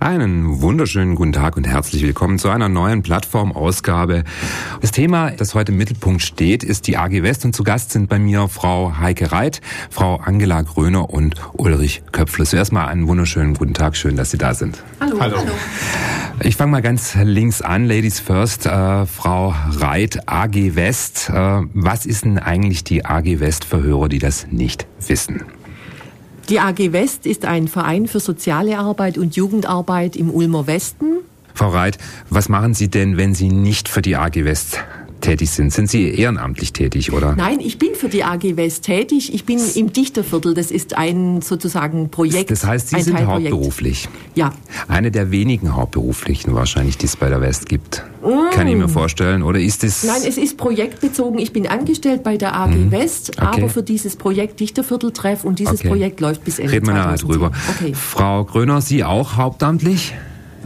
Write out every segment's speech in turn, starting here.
Einen wunderschönen guten Tag und herzlich willkommen zu einer neuen Plattformausgabe. Das Thema, das heute im Mittelpunkt steht, ist die AG West und zu Gast sind bei mir Frau Heike Reit, Frau Angela Gröner und Ulrich Köpfle. Zuerst mal einen wunderschönen guten Tag, schön, dass Sie da sind. Hallo. Hallo. Ich fange mal ganz links an, Ladies first. Frau Reit, AG West. Was ist denn eigentlich die AG West für Hörer, die das nicht wissen? Die AG West ist ein Verein für soziale Arbeit und Jugendarbeit im Ulmer Westen. Frau Reit, was machen Sie denn, wenn Sie nicht für die AG West tätig sind? Sind Sie ehrenamtlich tätig, oder? Nein, ich bin für die AG West tätig. Ich bin im Dichterviertel. Das ist ein sozusagen Projekt. Das heißt, Sie sind hauptberuflich? Ja. Eine der wenigen Hauptberuflichen wahrscheinlich, die es bei der West gibt. Kann ich mir vorstellen. Oder ist es... Nein, es ist projektbezogen. Ich bin angestellt bei der AG West, aber für dieses Projekt Dichterviertel-Treff und dieses Projekt läuft bis Ende 2010. Reden wir drüber. Okay. Frau Gröner, Sie auch hauptamtlich?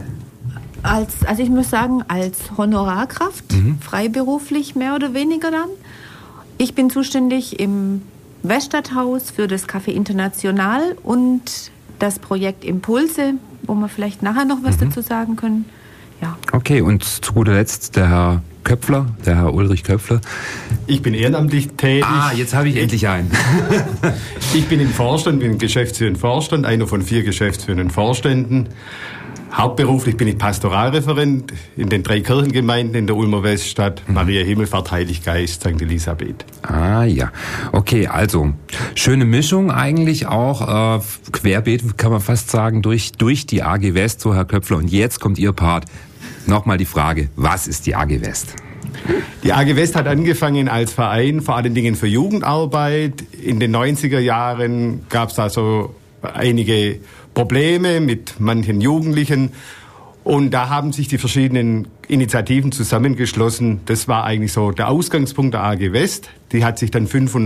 Also ich muss sagen, als Honorarkraft, freiberuflich mehr oder weniger dann. Ich bin zuständig im Weststadthaus für das Café International und das Projekt Impulse, wo wir vielleicht nachher noch was dazu sagen können. Ja. Okay, und zu guter Letzt der Herr Köpfler, der Herr Ulrich Köpfler. Ich bin ehrenamtlich tätig. Jetzt habe ich endlich einen. Ich bin im Vorstand, bin geschäftsführender Vorstand, einer von 4 geschäftsführenden Vorständen. Hauptberuflich bin ich Pastoralreferent in den 3 Kirchengemeinden in der Ulmer Weststadt, Maria Himmelfahrt, Heiliggeist, St. Elisabeth. Ah ja, okay, also schöne Mischung eigentlich auch, querbeet kann man fast sagen, durch die AG West, so Herr Köpfler. Und jetzt kommt Ihr Part. Nochmal die Frage, was ist die AG West? Die AG West hat angefangen als Verein, vor allen Dingen für Jugendarbeit. In den 90er Jahren gab es da so einige Probleme mit manchen Jugendlichen und da haben sich die verschiedenen Initiativen zusammengeschlossen. Das war eigentlich so der Ausgangspunkt der AG West. Die hat sich dann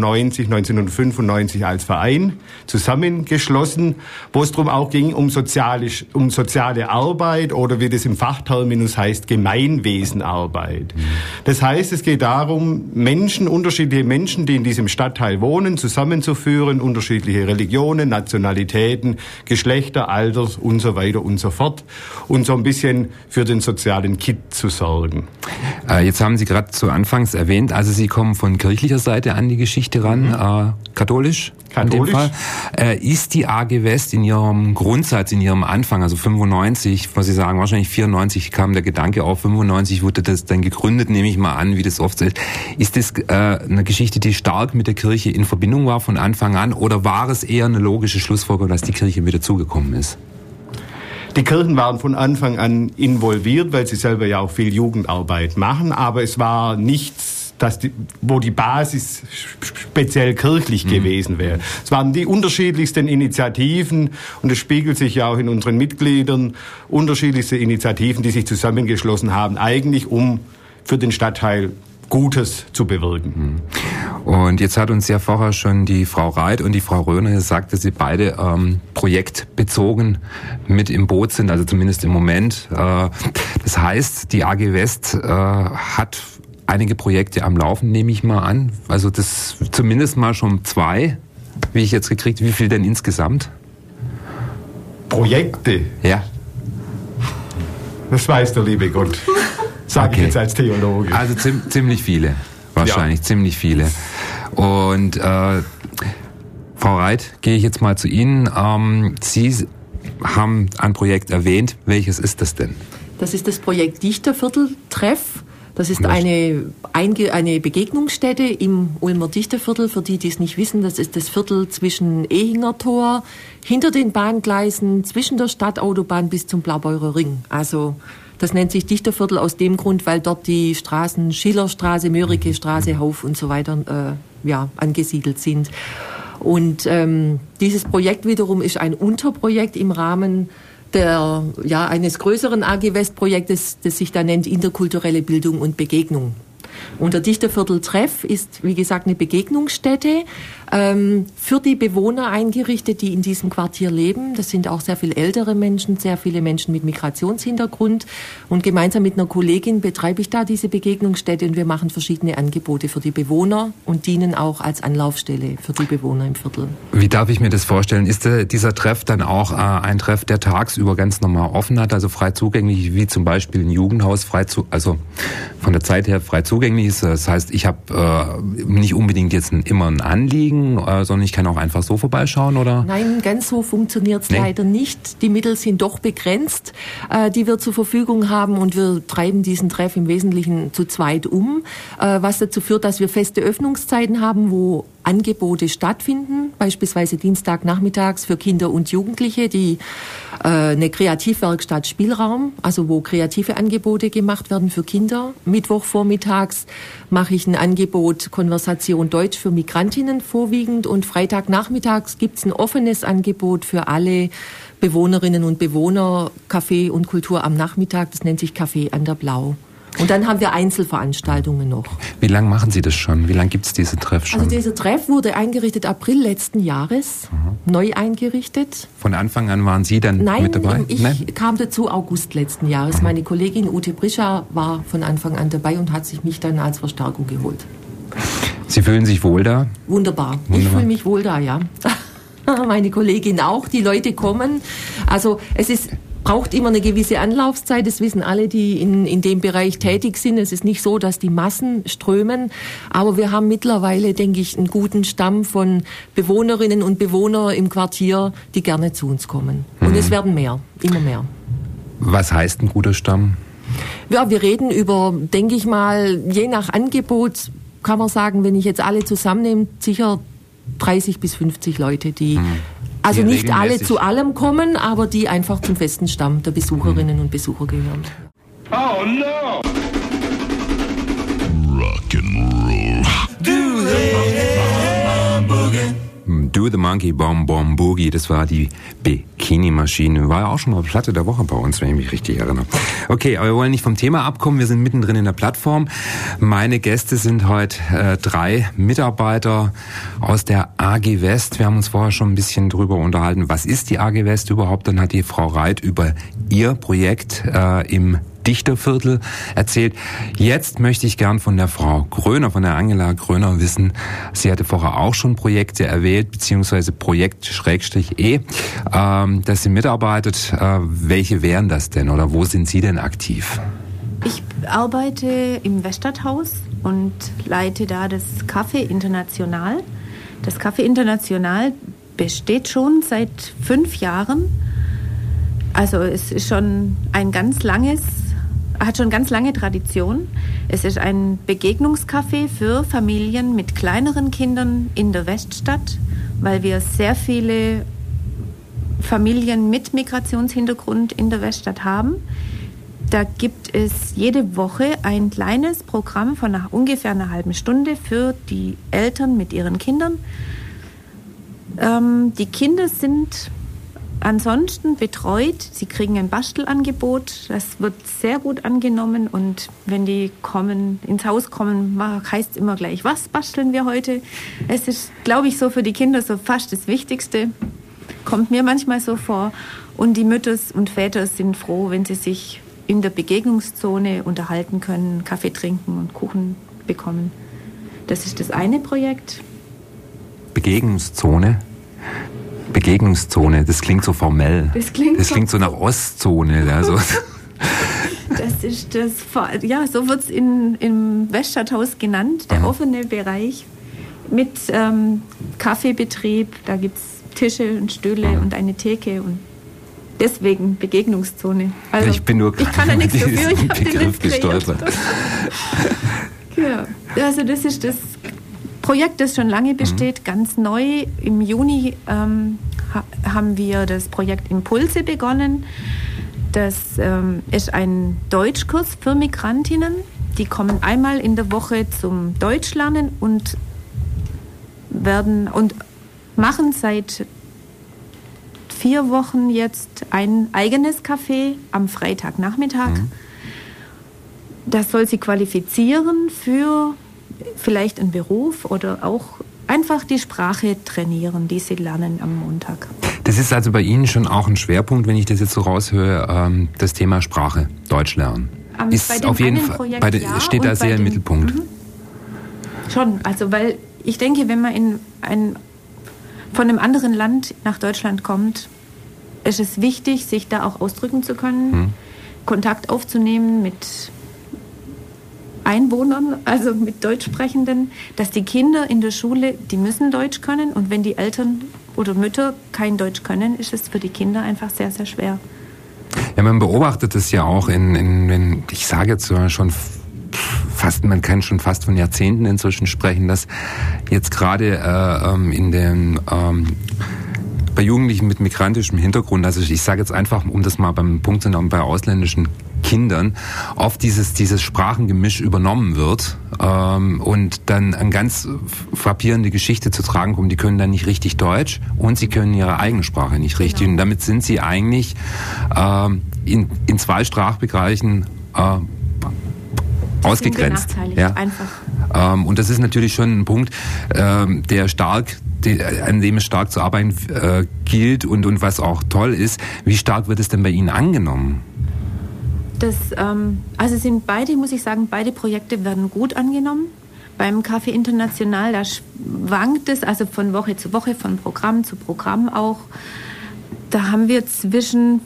1995 als Verein zusammengeschlossen, wo es darum auch ging, um soziale Arbeit oder wie das im Fachterminus heißt, Gemeinwesenarbeit. Das heißt, es geht darum, unterschiedliche Menschen, die in diesem Stadtteil wohnen, zusammenzuführen, unterschiedliche Religionen, Nationalitäten, Geschlechter, Alters und so weiter und so fort und so ein bisschen für den sozialen Kit zu sorgen. Jetzt haben Sie gerade zu Anfangs erwähnt, also Sie kommen von kirchlicher Seite an die Geschichte ran, katholisch. Katholisch. In dem Fall. Ist die AG West in ihrem Grundsatz, in ihrem Anfang, also 95, was Sie sagen, wahrscheinlich 94 kam der Gedanke auf, 95 wurde das dann gegründet, nehme ich mal an, wie das oft ist. Ist das eine Geschichte, die stark mit der Kirche in Verbindung war von Anfang an, oder war es eher eine logische Schlussfolgerung, dass die Kirche mit dazugekommen ist? Die Kirchen waren von Anfang an involviert, weil sie selber ja auch viel Jugendarbeit machen, aber es war nichts, wo die Basis speziell kirchlich gewesen wäre. Es waren die unterschiedlichsten Initiativen und es spiegelt sich ja auch in unseren Mitgliedern, unterschiedlichste Initiativen, die sich zusammengeschlossen haben, eigentlich um für den Stadtteil Gutes zu bewirken. Und jetzt hat uns ja vorher schon die Frau Reit und die Frau Röner gesagt, dass sie beide projektbezogen mit im Boot sind, also zumindest im Moment. Das heißt, die AG West hat einige Projekte am Laufen, nehme ich mal an. Also das zumindest mal schon 2, wie ich jetzt gekriegt. Wie viel denn insgesamt? Projekte? Ja. Das weiß der liebe Gott. Sage ich jetzt als Theologe. Also ziemlich viele, wahrscheinlich, ziemlich viele. Und Frau Reit, gehe ich jetzt mal zu Ihnen. Sie haben ein Projekt erwähnt. Welches ist das denn? Das ist das Projekt Dichterviertel-Treff. Das ist eine Begegnungsstätte im Ulmer Dichterviertel. Für die es nicht wissen, das ist das Viertel zwischen Ehinger Tor, hinter den Bahngleisen, zwischen der Stadtautobahn bis zum Blaubeurer Ring. Also das nennt sich Dichterviertel aus dem Grund, weil dort die Straßen Schillerstraße, Mörike Straße, Hauf und so weiter angesiedelt sind. Und dieses Projekt wiederum ist ein Unterprojekt im Rahmen eines größeren AG West Projektes, das sich da nennt interkulturelle Bildung und Begegnung. Und der Dichterviertel Treff ist, wie gesagt, eine Begegnungsstätte. für die Bewohner eingerichtet, die in diesem Quartier leben. Das sind auch sehr viele ältere Menschen, sehr viele Menschen mit Migrationshintergrund. Und gemeinsam mit einer Kollegin betreibe ich da diese Begegnungsstätte und wir machen verschiedene Angebote für die Bewohner und dienen auch als Anlaufstelle für die Bewohner im Viertel. Wie darf ich mir das vorstellen? Ist dieser Treff dann auch ein Treff, der tagsüber ganz normal offen hat, also frei zugänglich, wie zum Beispiel ein Jugendhaus, also von der Zeit her frei zugänglich ist? Das heißt, ich habe nicht unbedingt jetzt immer ein Anliegen, sondern ich kann auch einfach so vorbeischauen, oder? Nein, ganz so funktioniert es leider nicht. Die Mittel sind doch begrenzt, die wir zur Verfügung haben und wir treiben diesen Treff im Wesentlichen zu zweit was dazu führt, dass wir feste Öffnungszeiten haben, wo Angebote stattfinden, beispielsweise Dienstagnachmittags für Kinder und Jugendliche, die eine Kreativwerkstatt Spielraum, also wo kreative Angebote gemacht werden für Kinder. Mittwochvormittags mache ich ein Angebot Konversation Deutsch für Migrantinnen vorwiegend und Freitagnachmittags gibt's ein offenes Angebot für alle Bewohnerinnen und Bewohner, Kaffee und Kultur am Nachmittag, das nennt sich Café an der Blau. Und dann haben wir Einzelveranstaltungen noch. Wie lange machen Sie das schon? Wie lange gibt es diesen Treff schon? Also dieser Treff wurde eingerichtet April letzten Jahres, neu eingerichtet. Von Anfang an waren Sie dann mit dabei? Nein, ich kam dazu August letzten Jahres. Meine Kollegin Ute Brischer war von Anfang an dabei und hat sich mich dann als Verstärkung geholt. Sie fühlen sich wohl da? Wunderbar. Ich fühle mich wohl da, ja. Meine Kollegin auch, die Leute kommen. Also braucht immer eine gewisse Anlaufzeit, das wissen alle, die in dem Bereich tätig sind. Es ist nicht so, dass die Massen strömen, aber wir haben mittlerweile, denke ich, einen guten Stamm von Bewohnerinnen und Bewohnern im Quartier, die gerne zu uns kommen. Und es werden mehr, immer mehr. Was heißt ein guter Stamm? Ja, wir reden über, denke ich mal, je nach Angebot, kann man sagen, wenn ich jetzt alle zusammennehme, sicher 30 bis 50 Leute, die also nicht alle zu allem kommen, aber die einfach zum festen Stamm der Besucherinnen und Besucher gehören. Oh no! Rock'n'Roll. Do the Monkey Bomb Bomb Boogie, das war die Bikini-Maschine. War ja auch schon mal Platte der Woche bei uns, wenn ich mich richtig erinnere. Okay, aber wir wollen nicht vom Thema abkommen, wir sind mittendrin in der Plattform. Meine Gäste sind heute 3 Mitarbeiter aus der AG West. Wir haben uns vorher schon ein bisschen drüber unterhalten, was ist die AG West überhaupt? Dann hat die Frau Reit über ihr Projekt im Dichterviertel erzählt. Jetzt möchte ich gern von der Frau Gröner, von der Angela Gröner wissen. Sie hatte vorher auch schon Projekte erwähnt, beziehungsweise Projekt-E, dass sie mitarbeitet. Welche wären das denn oder wo sind Sie denn aktiv? Ich arbeite im Weststadthaus und leite da das Café International. Das Café International besteht schon seit 5 Jahren. Also es ist schon hat schon ganz lange Tradition. Es ist ein Begegnungscafé für Familien mit kleineren Kindern in der Weststadt, weil wir sehr viele Familien mit Migrationshintergrund in der Weststadt haben. Da gibt es jede Woche ein kleines Programm von ungefähr einer halben Stunde für die Eltern mit ihren Kindern. Die Kinder sind ansonsten betreut. Sie kriegen ein Bastelangebot. Das wird sehr gut angenommen. Und wenn die ins Haus kommen, heißt es immer gleich, was basteln wir heute? Es ist, glaube ich, so für die Kinder so fast das Wichtigste. Kommt mir manchmal so vor. Und die Mütter und Väter sind froh, wenn sie sich in der Begegnungszone unterhalten können, Kaffee trinken und Kuchen bekommen. Das ist das eine Projekt. Begegnungszone, das klingt so formell. Das klingt so nach Ostzone. Also. Das ist so wird es im Weststadthaus genannt, der offene Bereich mit Kaffeebetrieb. Da gibt es Tische und Stühle und eine Theke und deswegen Begegnungszone. Also, ich kann da nichts dafür, ich habe den nicht gestolpert. Ja, also das ist das Projekt, das schon lange besteht, ganz neu. Im Juni haben wir das Projekt Impulse begonnen. Das ist ein Deutschkurs für Migrantinnen. Die kommen einmal in der Woche zum Deutschlernen und machen seit 4 Wochen jetzt ein eigenes Café am Freitagnachmittag. Das soll sie qualifizieren für vielleicht einen Beruf oder auch einfach die Sprache trainieren, die sie lernen am Montag. Das ist also bei Ihnen schon auch ein Schwerpunkt, wenn ich das jetzt so raushöre, das Thema Sprache, Deutsch lernen. Ist auf jeden Fall, steht da sehr im Mittelpunkt. Schon, also weil ich denke, wenn man von einem anderen Land nach Deutschland kommt, ist es wichtig, sich da auch ausdrücken zu können, Kontakt aufzunehmen mit Einwohnern, also mit Deutschsprechenden, dass die Kinder in der Schule, die müssen Deutsch können, und wenn die Eltern oder Mütter kein Deutsch können, ist es für die Kinder einfach sehr, sehr schwer. Ja, man beobachtet es ja auch ich sage jetzt schon fast, man kann schon fast von Jahrzehnten inzwischen sprechen, dass jetzt gerade bei Jugendlichen mit migrantischem Hintergrund, also ich sage jetzt einfach, um das mal beim Punkt zu nehmen, bei ausländischen Kindern oft dieses Sprachengemisch übernommen wird und dann eine ganz frappierende Geschichte zu tragen kommt. Die können dann nicht richtig Deutsch und sie können ihre eigene Sprache nicht richtig. Und damit sind sie eigentlich in zwei Sprachbereichen ausgegrenzt. Ja. Einfach. Und das ist natürlich schon ein Punkt, an dem es stark zu arbeiten gilt und was auch toll ist. Wie stark wird es denn bei Ihnen angenommen? Also sind beide, muss ich sagen, beide Projekte werden gut angenommen. Beim Café International, da schwankt es, also von Woche zu Woche, von Programm zu Programm auch. Da haben wir zwischen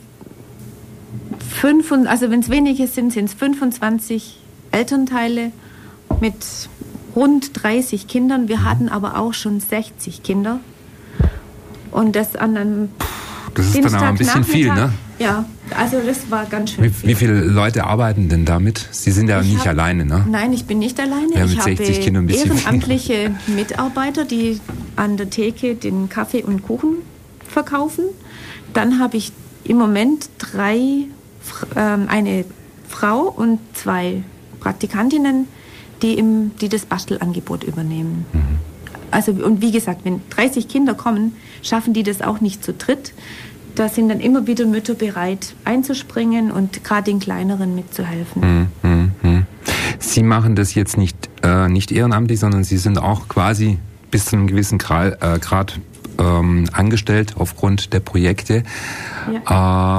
also wenn es wenige sind es 25 Elternteile mit rund 30 Kindern. Wir hatten aber auch schon 60 Kinder. Und das an einem Das ist dann aber ein bisschen viel, ne? Ja, also das war ganz schön viel. Wie viele Leute arbeiten denn damit? Sie sind ja nicht alleine, ne? Nein, ich bin nicht alleine. Ja, ich mit 60 Kindern ein bisschen ehrenamtliche Mitarbeiter, die an der Theke den Kaffee und Kuchen verkaufen. Dann habe ich im Moment eine Frau und 2 Praktikantinnen, die das Bastelangebot übernehmen. Mhm. Also, und wie gesagt, wenn 30 Kinder kommen, schaffen die das auch nicht zu dritt. Da sind dann immer wieder Mütter bereit einzuspringen und gerade den Kleineren mitzuhelfen. Sie machen das jetzt nicht ehrenamtlich, sondern Sie sind auch quasi bis zu einem gewissen Grad angestellt aufgrund der Projekte. Ja.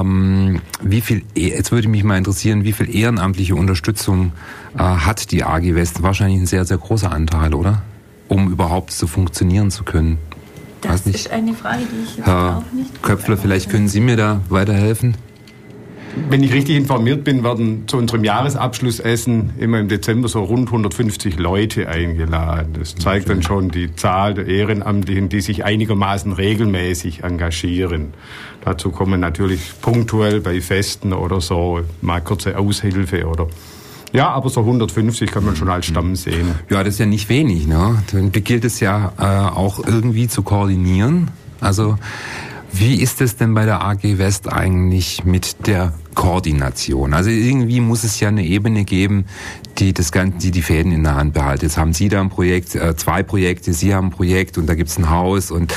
Jetzt würde mich mal interessieren, wie viel ehrenamtliche Unterstützung hat die AG West? Wahrscheinlich ein sehr, sehr großer Anteil, oder? Um überhaupt so funktionieren zu können. Das ist eine Frage, die ich jetzt auch nicht... Köpfler, vielleicht können Sie mir da weiterhelfen? Wenn ich richtig informiert bin, werden zu unserem Jahresabschlussessen immer im Dezember so rund 150 Leute eingeladen. Das zeigt dann schon die Zahl der Ehrenamtlichen, die sich einigermaßen regelmäßig engagieren. Dazu kommen natürlich punktuell bei Festen oder so mal kurze Aushilfe oder... Ja, aber so 150 kann man schon als Stamm sehen. Ja, das ist ja nicht wenig, ne? Dann gilt es ja auch irgendwie zu koordinieren. Also wie ist es denn bei der AG West eigentlich mit der Koordination? Also irgendwie muss es ja eine Ebene geben, die die Fäden in der Hand behalten. Jetzt haben Sie da ein Projekt, 2 Projekte, Sie haben ein Projekt und da gibt's ein Haus und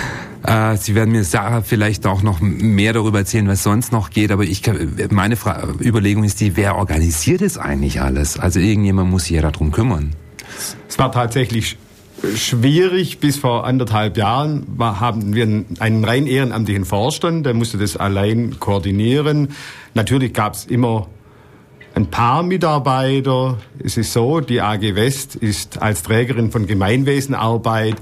Sie werden mir vielleicht auch noch mehr darüber erzählen, was sonst noch geht, aber meine Überlegung ist wer organisiert es eigentlich alles? Also irgendjemand muss sich ja darum kümmern. Es war tatsächlich schwierig. Bis vor 1,5 Jahren haben wir einen rein ehrenamtlichen Vorstand, der musste das allein koordinieren. Natürlich gab es immer ein paar Mitarbeiter. Es ist so, die AG West ist als Trägerin von Gemeinwesenarbeit,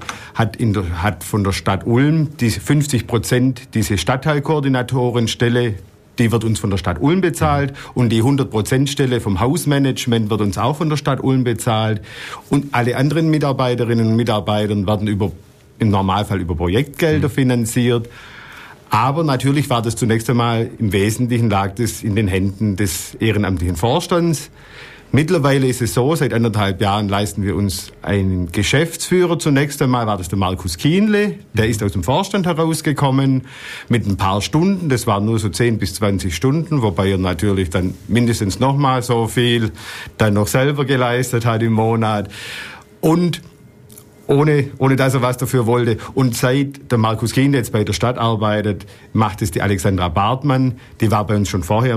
hat von der Stadt Ulm diese 50% diese Stadtteilkoordinatorenstelle, die wird uns von der Stadt Ulm bezahlt und die 100% Stelle vom Hausmanagement wird uns auch von der Stadt Ulm bezahlt und alle anderen Mitarbeiterinnen und Mitarbeiter werden im Normalfall über Projektgelder finanziert. Aber natürlich war das zunächst einmal, im Wesentlichen lag das in den Händen des ehrenamtlichen Vorstands. Mittlerweile ist es so, seit 1,5 Jahren leisten wir uns einen Geschäftsführer. Zunächst einmal war das der Markus Kienle, der ist aus dem Vorstand herausgekommen mit ein paar Stunden. Das waren nur so 10 bis 20 Stunden, wobei er natürlich dann mindestens nochmal so viel dann noch selber geleistet hat im Monat. Und ohne dass er was dafür wollte. Und seit der Markus Kienle jetzt bei der Stadt arbeitet, macht es die Alexandra Bartmann. Die war bei uns schon vorher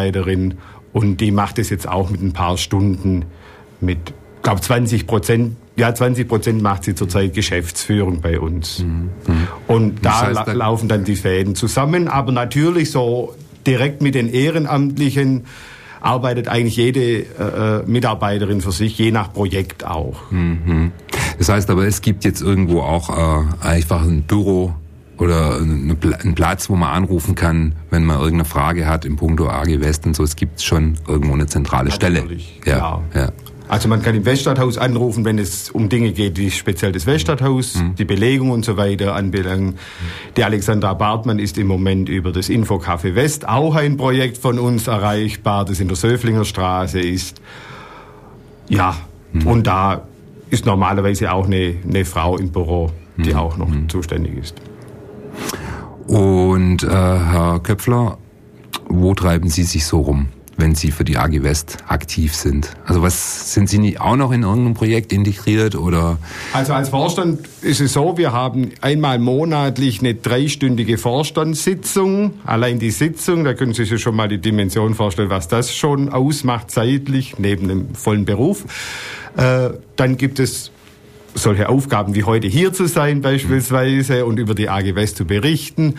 Mitarbeiterin und die macht es jetzt auch mit ein paar Stunden mit, glaube 20% 20% macht sie zurzeit Geschäftsführung bei uns. Und da laufen dann die Fäden zusammen. Aber natürlich so direkt mit den Ehrenamtlichen arbeitet eigentlich jede Mitarbeiterin für sich, je nach Projekt auch. Das heißt aber, es gibt jetzt irgendwo auch einfach ein Büro oder einen Platz, wo man anrufen kann, wenn man irgendeine Frage hat im Punkto AG West und so. Es gibt schon irgendwo eine zentrale Stelle. Ja. Also man kann im Weststadthaus anrufen, wenn es um Dinge geht, die speziell das Weststadthaus, die Belegung und so weiter anbelangen. Die Alexandra Bartmann ist im Moment über das Infocafé West auch ein Projekt von uns erreichbar, das in der Söflinger Straße ist. Ja, und da ist normalerweise auch eine Frau im Büro, die auch noch zuständig ist. Und Herr Köpfler, wo treiben Sie sich so rum, wenn Sie für die AG West aktiv sind? Also sind Sie auch noch in irgendeinem Projekt integriert oder? Also als Vorstand ist es so, wir haben einmal monatlich eine 3-stündige Vorstandssitzung. Allein die Sitzung, da können Sie sich schon mal die Dimension vorstellen, was das schon ausmacht zeitlich, neben dem vollen Beruf. Dann gibt es solche Aufgaben wie heute hier zu sein beispielsweise und über die AG West zu berichten.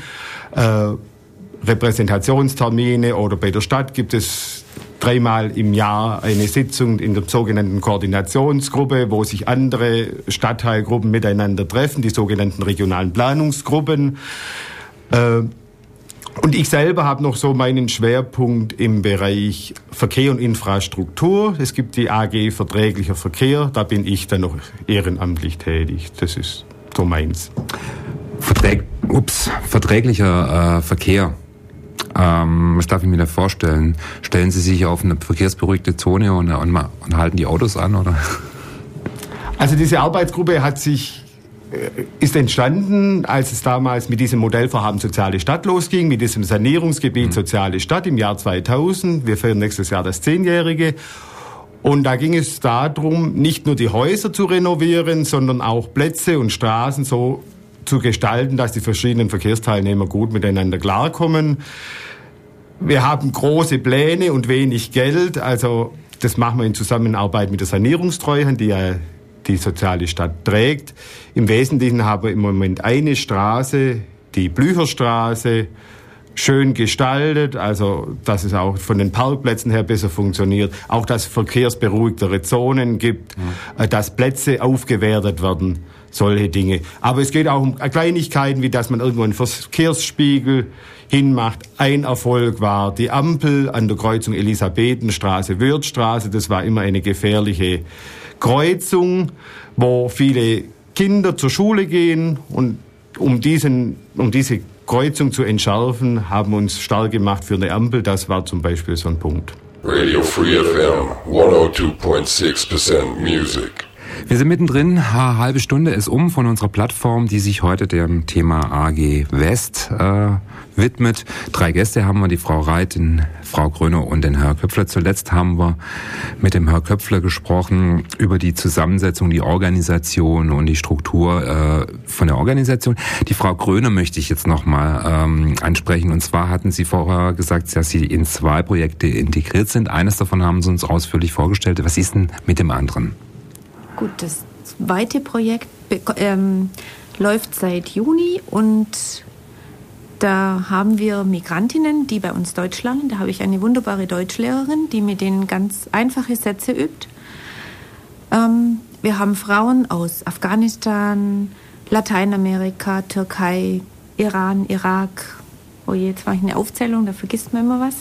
Repräsentationstermine oder bei der Stadt gibt es 3-mal im Jahr eine Sitzung in der sogenannten Koordinationsgruppe, wo sich andere Stadtteilgruppen miteinander treffen, die sogenannten regionalen Planungsgruppen. Und ich selber habe noch so meinen Schwerpunkt im Bereich Verkehr und Infrastruktur. Es gibt die AG Verträglicher Verkehr, da bin ich dann noch ehrenamtlich tätig. Das ist so meins. Verträglicher Verkehr. Was darf ich mir da vorstellen? Stellen Sie sich auf eine verkehrsberuhigte Zone und halten die Autos an, oder? Also diese Arbeitsgruppe ist entstanden, als es damals mit diesem Modellvorhaben Soziale Stadt losging, mit diesem Sanierungsgebiet Soziale Stadt im Jahr 2000. Wir feiern nächstes Jahr das 10-Jährige. Und da ging es darum, nicht nur die Häuser zu renovieren, sondern auch Plätze und Straßen so zu gestalten, dass die verschiedenen Verkehrsteilnehmer gut miteinander klarkommen. Wir haben große Pläne und wenig Geld. Also das machen wir in Zusammenarbeit mit der Sanierungstreuhand, die ja die Soziale Stadt trägt. Im Wesentlichen haben wir im Moment eine Straße, die Blücherstraße, schön gestaltet, also dass es auch von den Parkplätzen her besser funktioniert, auch dass es verkehrsberuhigtere Zonen gibt, dass Plätze aufgewertet werden, solche Dinge. Aber es geht auch um Kleinigkeiten, wie dass man irgendwo einen Verkehrsspiegel hinmacht. Ein Erfolg war die Ampel an der Kreuzung Elisabethenstraße, Wörthstraße. Das war immer eine gefährliche Kreuzung, wo viele Kinder zur Schule gehen, und um diese Kreuzung zu entschärfen, haben uns stark gemacht für eine Ampel. Das war zum Beispiel so ein Punkt. Radio Free FM 102.6% Music. Wir sind mittendrin, eine halbe Stunde ist von unserer Plattform, die sich heute dem Thema AG West widmet. 3 Gäste haben wir, die Frau Reit, den Frau Gröner und den Herr Köpfler. Zuletzt haben wir mit dem Herr Köpfler gesprochen über die Zusammensetzung, die Organisation und die Struktur von der Organisation. Die Frau Gröner möchte ich jetzt nochmal ansprechen. Und zwar hatten Sie vorher gesagt, dass Sie in 2 Projekte integriert sind. Eines davon haben Sie uns ausführlich vorgestellt. Was ist denn mit dem anderen? Gut, das zweite Projekt läuft seit Juni, und da haben wir Migrantinnen, die bei uns Deutsch lernen. Da habe ich eine wunderbare Deutschlehrerin, die mit denen ganz einfache Sätze übt. Wir haben Frauen aus Afghanistan, Lateinamerika, Türkei, Iran, Irak. Oh je, jetzt mache ich eine Aufzählung, da vergisst man immer was.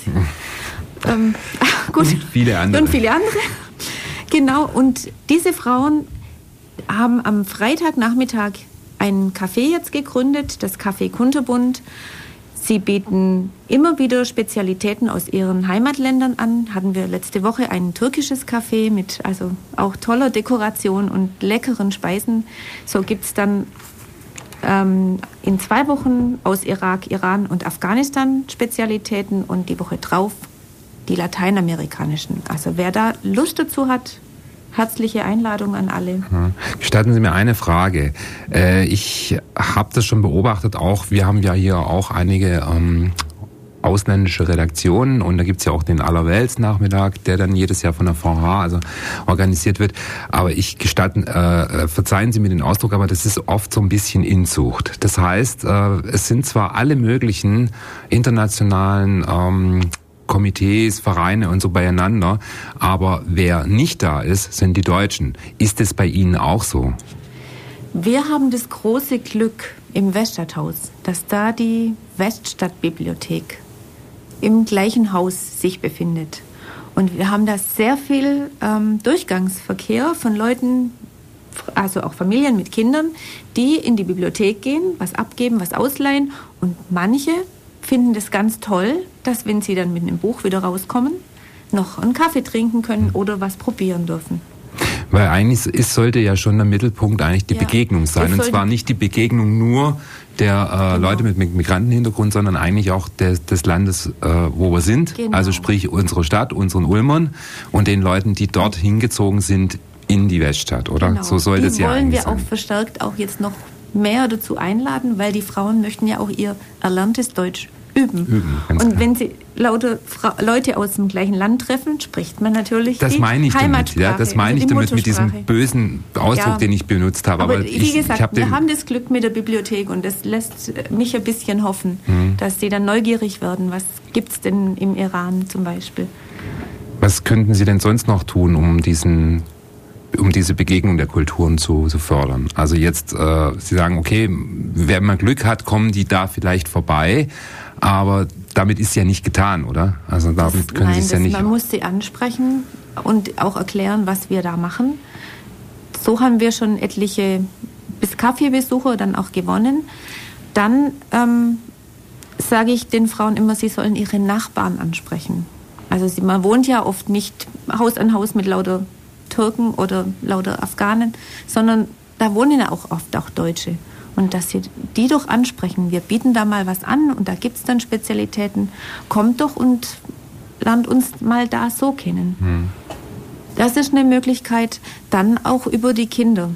Gut. Und viele andere. Genau, und diese Frauen haben am Freitagnachmittag ein Café jetzt gegründet, das Café Kunterbund. Sie bieten immer wieder Spezialitäten aus ihren Heimatländern an. Hatten wir letzte Woche ein türkisches Café mit also auch toller Dekoration und leckeren Speisen. So gibt es dann in 2 Wochen aus Irak, Iran und Afghanistan Spezialitäten, und die Woche drauf die lateinamerikanischen. Also wer da Lust dazu hat, herzliche Einladung an alle. Gestatten Sie mir eine Frage. Ich habe das schon beobachtet, auch wir haben ja hier auch einige ausländische Redaktionen und da gibt's ja auch den Allerweltsnachmittag, der dann jedes Jahr von der VH organisiert wird. Aber verzeihen Sie mir den Ausdruck, aber das ist oft so ein bisschen Inzucht. Das heißt, es sind zwar alle möglichen internationalen Komitees, Vereine und so beieinander, aber wer nicht da ist, sind die Deutschen. Ist es bei Ihnen auch so? Wir haben das große Glück im Weststadthaus, dass da die Weststadtbibliothek im gleichen Haus sich befindet. Und wir haben da sehr viel Durchgangsverkehr von Leuten, also auch Familien mit Kindern, die in die Bibliothek gehen, was abgeben, was ausleihen. Und manche finden das ganz toll, dass wenn sie dann mit einem Buch wieder rauskommen, noch einen Kaffee trinken können oder was probieren dürfen. Weil eigentlich sollte ja schon der Mittelpunkt eigentlich die Begegnung sein. Und zwar nicht die Begegnung nur der Leute mit Migrantenhintergrund, sondern eigentlich auch des Landes, wo wir sind. Genau. Also sprich unsere Stadt, unseren Ulmern und den Leuten, die dort hingezogen sind in die Weststadt, oder? Genau. So soll das ja eigentlich sein. Die wollen wir auch verstärkt auch jetzt noch mehr dazu einladen, weil die Frauen möchten ja auch ihr erlerntes Deutsch üben. Und wenn sie lauter Leute aus dem gleichen Land treffen, spricht man natürlich das die meine ich Heimatsprache. Damit, ja, das meine ich damit mit diesem bösen Ausdruck, den ich benutzt habe. Aber wie gesagt, wir haben das Glück mit der Bibliothek und das lässt mich ein bisschen hoffen, dass sie dann neugierig werden. Was gibt es denn im Iran zum Beispiel? Was könnten Sie denn sonst noch tun, um diese Begegnung der Kulturen zu fördern? Also jetzt, Sie sagen, okay, wer mal Glück hat, kommen die da vielleicht vorbei, aber damit ist ja nicht getan, oder? Also damit können Sie es ja nicht... Man muss sie ansprechen und auch erklären, was wir da machen. So haben wir schon etliche Kaffeebesucher dann auch gewonnen. Dann sage ich den Frauen immer, sie sollen ihre Nachbarn ansprechen. Also man wohnt ja oft nicht Haus an Haus mit lauter Türken oder lauter Afghanen, sondern da wohnen ja auch oft auch Deutsche. Und dass sie die doch ansprechen. Wir bieten da mal was an und da gibt es dann Spezialitäten. Kommt doch und lernt uns mal da so kennen. Das ist eine Möglichkeit. Dann auch über die Kinder.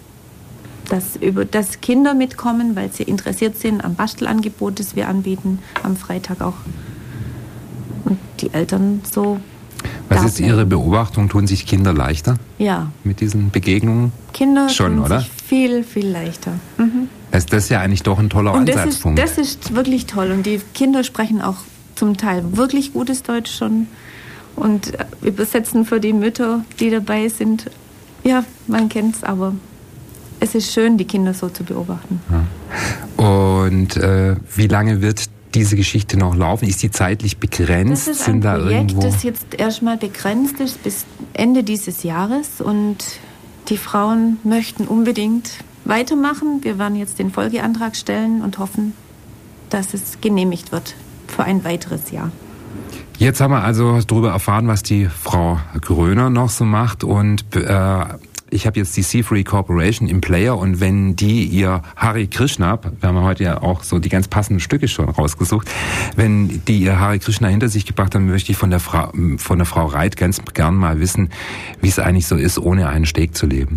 Dass Kinder mitkommen, weil sie interessiert sind am Bastelangebot, das wir anbieten, am Freitag auch. Und die Eltern so... Was ist Ihre Beobachtung? Tun sich Kinder leichter? Ja. Mit diesen Begegnungen? Kinder schon, tun oder? sich viel, viel leichter. Das ist ja eigentlich doch ein toller Ansatzpunkt. Das ist wirklich toll. Und die Kinder sprechen auch zum Teil wirklich gutes Deutsch schon und übersetzen für die Mütter, die dabei sind. Ja, man kennt es, aber es ist schön, die Kinder so zu beobachten. Ja. Und wie lange wird diese Geschichte noch laufen? Ist die zeitlich begrenzt? Das ist ein Projekt, das jetzt erstmal begrenzt ist bis Ende dieses Jahres und die Frauen möchten unbedingt weitermachen. Wir werden jetzt den Folgeantrag stellen und hoffen, dass es genehmigt wird für ein weiteres Jahr. Jetzt haben wir also darüber erfahren, was die Frau Gröner noch so macht und ich habe jetzt die Seafree Corporation im Player und wenn die ihr Hare Krishna, wir haben heute ja auch so die ganz passenden Stücke schon rausgesucht, wenn die ihr Hare Krishna hinter sich gebracht haben, möchte ich von der Frau Reit ganz gern mal wissen, wie es eigentlich so ist, ohne einen Steg zu leben.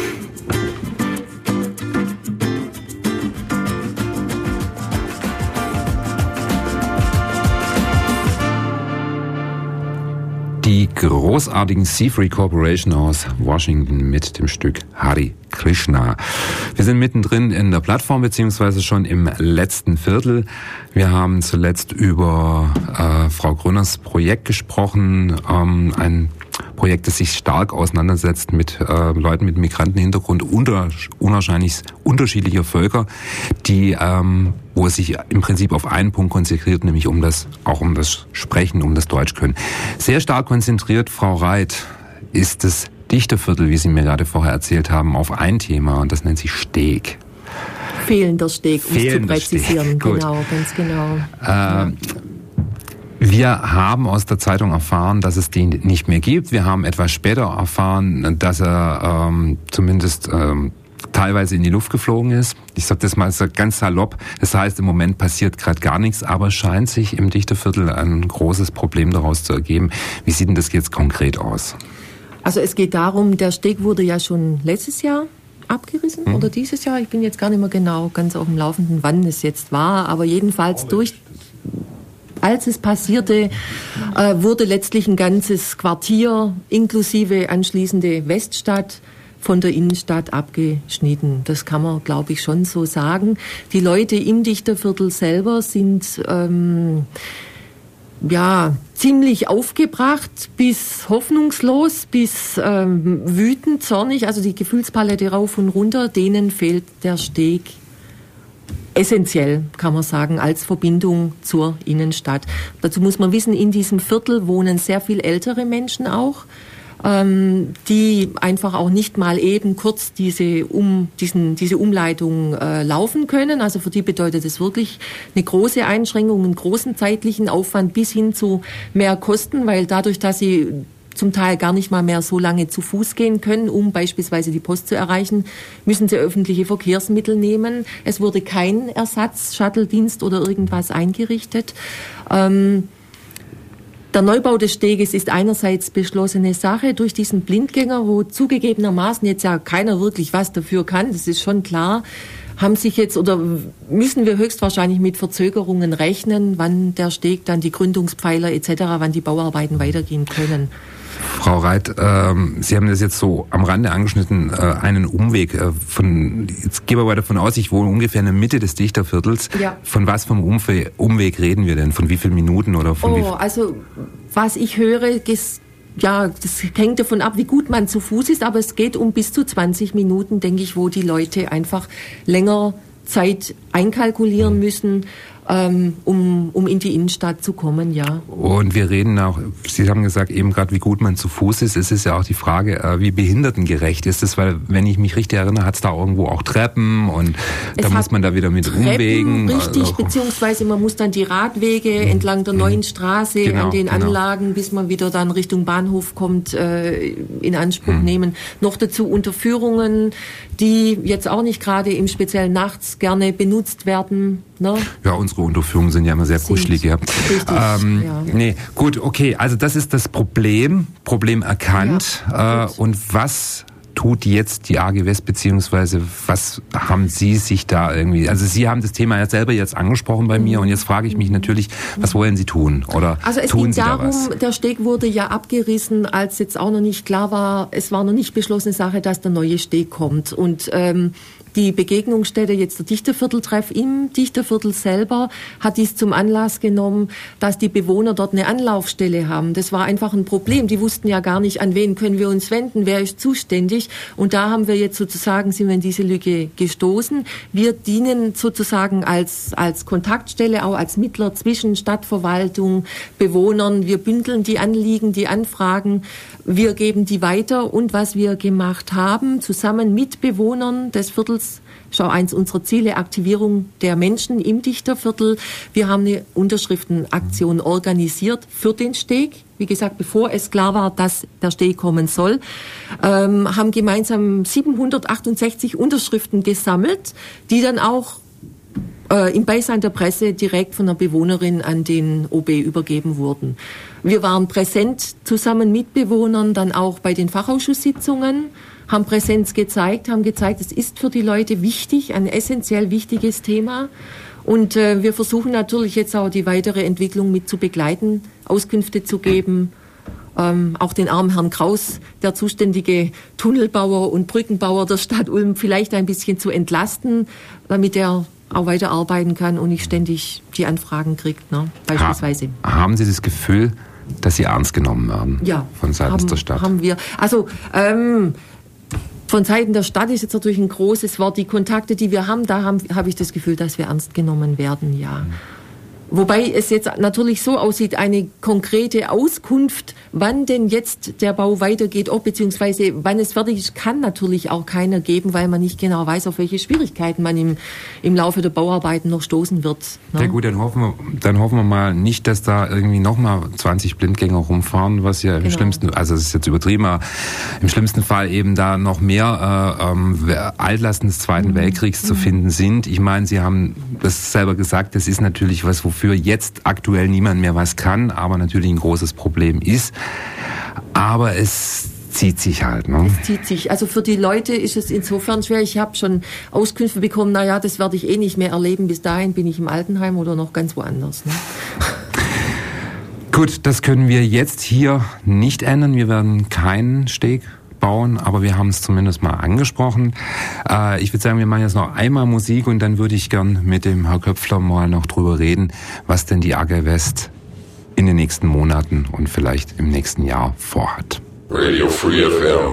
Die großartigen Seafree Corporation aus Washington mit dem Stück Hare Krishna. Wir sind mittendrin in der Plattform beziehungsweise schon im letzten Viertel. Wir haben zuletzt über Frau Gröners Projekt gesprochen, ein Projekt, das sich stark auseinandersetzt mit Leuten mit Migrantenhintergrund unwahrscheinlich unterschiedlicher Völker, die wo es sich im Prinzip auf einen Punkt konzentriert, nämlich um das Sprechen, um das Deutschkönnen. Sehr stark konzentriert, Frau Reit, ist das Dichterviertel, wie Sie mir gerade vorher erzählt haben, auf ein Thema und das nennt sich Steg. Fehlender Steg, um es zu präzisieren. Genau, ganz genau. Wir haben aus der Zeitung erfahren, dass es den nicht mehr gibt. Wir haben etwas später erfahren, dass er zumindest teilweise in die Luft geflogen ist. Ich sage das mal so ganz salopp. Das heißt, im Moment passiert gerade gar nichts, aber es scheint sich im Dichterviertel ein großes Problem daraus zu ergeben. Wie sieht denn das jetzt konkret aus? Also es geht darum, der Steg wurde ja schon letztes Jahr abgerissen oder dieses Jahr. Ich bin jetzt gar nicht mehr genau ganz auf dem Laufenden, wann es jetzt war, aber jedenfalls Als es passierte, wurde letztlich ein ganzes Quartier inklusive anschließende Weststadt von der Innenstadt abgeschnitten. Das kann man, glaube ich, schon so sagen. Die Leute im Dichterviertel selber sind ziemlich aufgebracht bis hoffnungslos, bis wütend, zornig. Also die Gefühlspalette rauf und runter, denen fehlt der Steg essentiell, kann man sagen, als Verbindung zur Innenstadt. Dazu muss man wissen, in diesem Viertel wohnen sehr viel ältere Menschen auch, die einfach auch nicht mal eben kurz diese Umleitung laufen können. Also für die bedeutet es wirklich eine große Einschränkung, einen großen zeitlichen Aufwand bis hin zu mehr Kosten, weil dadurch, dass sie zum Teil gar nicht mal mehr so lange zu Fuß gehen können, um beispielsweise die Post zu erreichen, müssen sie öffentliche Verkehrsmittel nehmen. Es wurde kein Ersatz-Shuttle-Dienst oder irgendwas eingerichtet. Der Neubau des Steges ist einerseits beschlossene Sache durch diesen Blindgänger, wo zugegebenermaßen jetzt ja keiner wirklich was dafür kann, das ist schon klar, haben sich jetzt oder müssen wir höchstwahrscheinlich mit Verzögerungen rechnen, wann der Steg dann die Gründungspfeiler etc., wann die Bauarbeiten weitergehen können. Frau Reit, Sie haben das jetzt so am Rande angeschnitten, einen Umweg jetzt gehen wir mal davon aus, ich wohne ungefähr in der Mitte des Dichterviertels. Ja. Von was vom Umweg reden wir denn? Von wie vielen Minuten oder von wie viel? Also was ich höre, das hängt davon ab, wie gut man zu Fuß ist, aber es geht um bis zu 20 Minuten, denke ich, wo die Leute einfach länger Zeit einkalkulieren müssen, um in die Innenstadt zu kommen, ja. Und wir reden auch, Sie haben gesagt, eben gerade, wie gut man zu Fuß ist. Es ist ja auch die Frage, wie behindertengerecht ist es, weil, wenn ich mich richtig erinnere, hat es da irgendwo auch Treppen und da muss man da wieder mit Treppen, Umwegen. Richtig, beziehungsweise man muss dann die Radwege entlang der neuen Straße an den Anlagen, bis man wieder dann Richtung Bahnhof kommt, in Anspruch nehmen. Noch dazu Unterführungen, die jetzt auch nicht gerade im speziellen nachts gerne benutzt werden. Ne? Ja, unsere Unterführungen sind ja immer sehr kuschelig. Ja. Richtig, Nee, gut, okay, also das ist das Problem erkannt. Und was tut jetzt die AG West, beziehungsweise was haben Sie sich da irgendwie, also Sie haben das Thema ja selber jetzt angesprochen bei mir und jetzt frage ich mich natürlich, was wollen Sie tun oder also es tun ging Sie darum, da was? Der Steg wurde ja abgerissen, als jetzt auch noch nicht klar war, es war noch nicht beschlossene Sache, dass der neue Steg kommt und die Begegnungsstätte, jetzt der Dichtervierteltreff im Dichterviertel selber, hat dies zum Anlass genommen, dass die Bewohner dort eine Anlaufstelle haben. Das war einfach ein Problem. Die wussten ja gar nicht, an wen können wir uns wenden, wer ist zuständig. Und da haben wir jetzt sozusagen, sind wir in diese Lücke gestoßen. Wir dienen sozusagen als Kontaktstelle, auch als Mittler zwischen Stadtverwaltung, Bewohnern. Wir bündeln die Anliegen, die Anfragen. Wir geben die weiter. Und was wir gemacht haben, zusammen mit Bewohnern des Viertels, schau, eins unserer Ziele, Aktivierung der Menschen im Dichterviertel. Wir haben eine Unterschriftenaktion organisiert für den Steg. Wie gesagt, bevor es klar war, dass der Steg kommen soll, haben gemeinsam 768 Unterschriften gesammelt, die dann auch im Beisein der Presse direkt von einer Bewohnerin an den OB übergeben wurden. Wir waren präsent zusammen mit Bewohnern, dann auch bei den Fachausschusssitzungen, haben Präsenz gezeigt, haben gezeigt, es ist für die Leute wichtig, ein essentiell wichtiges Thema. Und wir versuchen natürlich jetzt auch die weitere Entwicklung mit zu begleiten, Auskünfte zu geben. Auch den armen Herrn Kraus, der zuständige Tunnelbauer und Brückenbauer der Stadt Ulm, vielleicht ein bisschen zu entlasten, damit er auch weiter arbeiten kann und nicht ständig die Anfragen kriegt, ne, beispielsweise. Haben Sie das Gefühl, dass Sie ernst genommen werden von seitens der Stadt? Haben wir. Also von Seiten der Stadt ist jetzt natürlich ein großes Wort. Die Kontakte, die wir haben, da habe ich das Gefühl, dass wir ernst genommen werden, ja. Wobei es jetzt natürlich so aussieht, eine konkrete Auskunft, wann denn jetzt der Bau weitergeht, ob beziehungsweise wann es fertig ist, kann natürlich auch keiner geben, weil man nicht genau weiß, auf welche Schwierigkeiten man im Laufe der Bauarbeiten noch stoßen wird. Ne? Ja gut, dann hoffen wir mal nicht, dass da irgendwie nochmal 20 Blindgänger rumfahren, was ja im schlimmsten, also das ist jetzt übertrieben, aber im schlimmsten Fall eben da noch mehr Altlasten des Zweiten Weltkriegs zu finden sind. Ich meine, Sie haben das selber gesagt, das ist natürlich was, wofür jetzt aktuell niemand mehr was kann, aber natürlich ein großes Problem ist. Aber es zieht sich halt. Ne? Es zieht sich. Also für die Leute ist es insofern schwer. Ich habe schon Auskünfte bekommen, das werde ich eh nicht mehr erleben. Bis dahin bin ich im Altenheim oder noch ganz woanders. Ne? Gut, das können wir jetzt hier nicht ändern. Wir werden keinen Steg bauen, aber wir haben es zumindest mal angesprochen. Ich würde sagen, wir machen jetzt noch einmal Musik und dann würde ich gern mit dem Herrn Köpfler mal noch drüber reden, was denn die AG West in den nächsten Monaten und vielleicht im nächsten Jahr vorhat. Radio Free FM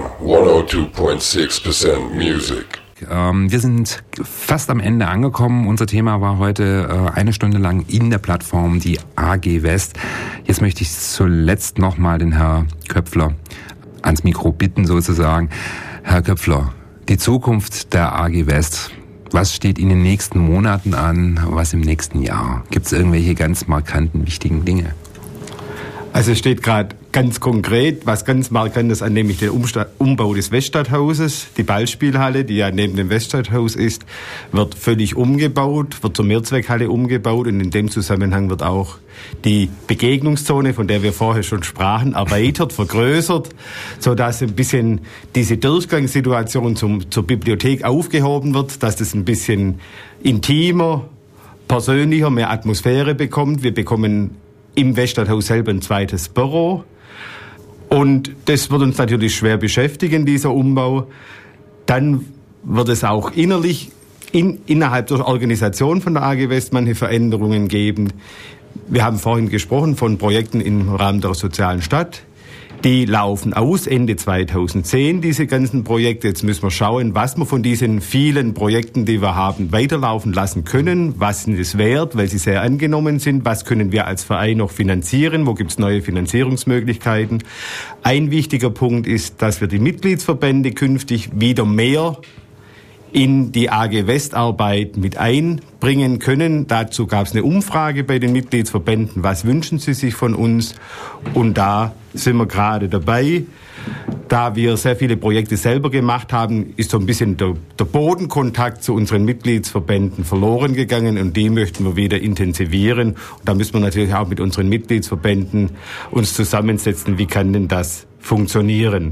102.6% Music. Wir sind fast am Ende angekommen. Unser Thema war heute eine Stunde lang in der Plattform die AG West. Jetzt möchte ich zuletzt nochmal den Herrn Köpfler ans Mikro bitten sozusagen. Herr Köpfler, die Zukunft der AG West, was steht in den nächsten Monaten an, was im nächsten Jahr? Gibt es irgendwelche ganz markanten, wichtigen Dinge? Also es steht gerade ganz konkret, was ganz Markantes an, nämlich der Umbau des Weststadthauses. Die Ballspielhalle, die ja neben dem Weststadthaus ist, wird völlig umgebaut, wird zur Mehrzweckhalle umgebaut und in dem Zusammenhang wird auch die Begegnungszone, von der wir vorher schon sprachen, erweitert, vergrößert, sodass ein bisschen diese Durchgangssituation zur Bibliothek aufgehoben wird, dass das ein bisschen intimer, persönlicher, mehr Atmosphäre bekommt. Wir bekommen im Weststadthaus selber ein zweites Büro. Und das wird uns natürlich schwer beschäftigen, dieser Umbau. Dann wird es auch innerlich, innerhalb der Organisation von der AG West manche Veränderungen geben. Wir haben vorhin gesprochen von Projekten im Rahmen der sozialen Stadt. Die laufen aus Ende 2010, diese ganzen Projekte. Jetzt müssen wir schauen, was wir von diesen vielen Projekten, die wir haben, weiterlaufen lassen können. Was sind es wert, weil sie sehr angenommen sind? Was können wir als Verein noch finanzieren? Wo gibt es neue Finanzierungsmöglichkeiten? Ein wichtiger Punkt ist, dass wir die Mitgliedsverbände künftig wieder mehr in die AG Westarbeit mit einbringen können. Dazu gab es eine Umfrage bei den Mitgliedsverbänden. Was wünschen sie sich von uns? Und da sind wir gerade dabei. Da wir sehr viele Projekte selber gemacht haben, ist so ein bisschen der Bodenkontakt zu unseren Mitgliedsverbänden verloren gegangen und die möchten wir wieder intensivieren. Und da müssen wir natürlich auch mit unseren Mitgliedsverbänden uns zusammensetzen. Wie kann denn das funktionieren?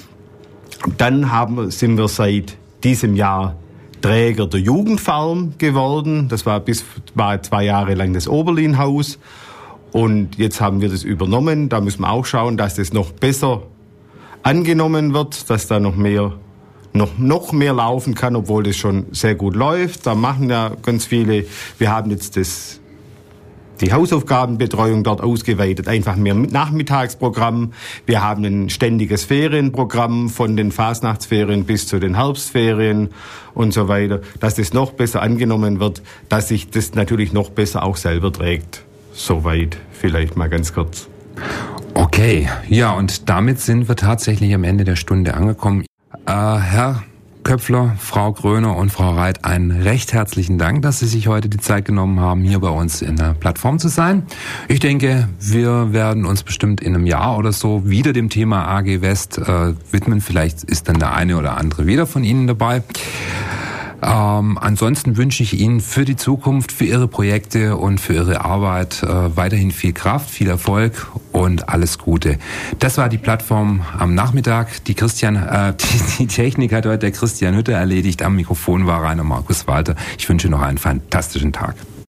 Dann sind wir seit diesem Jahr Träger der Jugendfarm geworden. Das war 2 Jahre lang das Oberlin-Haus. Und jetzt haben wir das übernommen. Da müssen wir auch schauen, dass das noch besser angenommen wird, dass da noch mehr laufen kann, obwohl das schon sehr gut läuft. Da machen ja ganz viele. Wir haben jetzt die Hausaufgabenbetreuung dort ausgeweitet, einfach mehr Nachmittagsprogramm. Wir haben ein ständiges Ferienprogramm von den Fasnachtsferien bis zu den Herbstferien und so weiter, dass das noch besser angenommen wird, dass sich das natürlich noch besser auch selber trägt. Soweit vielleicht mal ganz kurz. Okay, ja, und damit sind wir tatsächlich am Ende der Stunde angekommen. Herr Köpfler, Frau Gröner und Frau Reit, einen recht herzlichen Dank, dass Sie sich heute die Zeit genommen haben, hier bei uns in der Plattform zu sein. Ich denke, wir werden uns bestimmt in einem Jahr oder so wieder dem Thema AG West widmen. Vielleicht ist dann der eine oder andere wieder von Ihnen dabei. Ansonsten wünsche ich Ihnen für die Zukunft, für Ihre Projekte und für Ihre Arbeit weiterhin viel Kraft, viel Erfolg und alles Gute. Das war die Plattform am Nachmittag. Die Technik hat heute der Christian Hütter erledigt. Am Mikrofon war Rainer Markus Walter. Ich wünsche noch einen fantastischen Tag.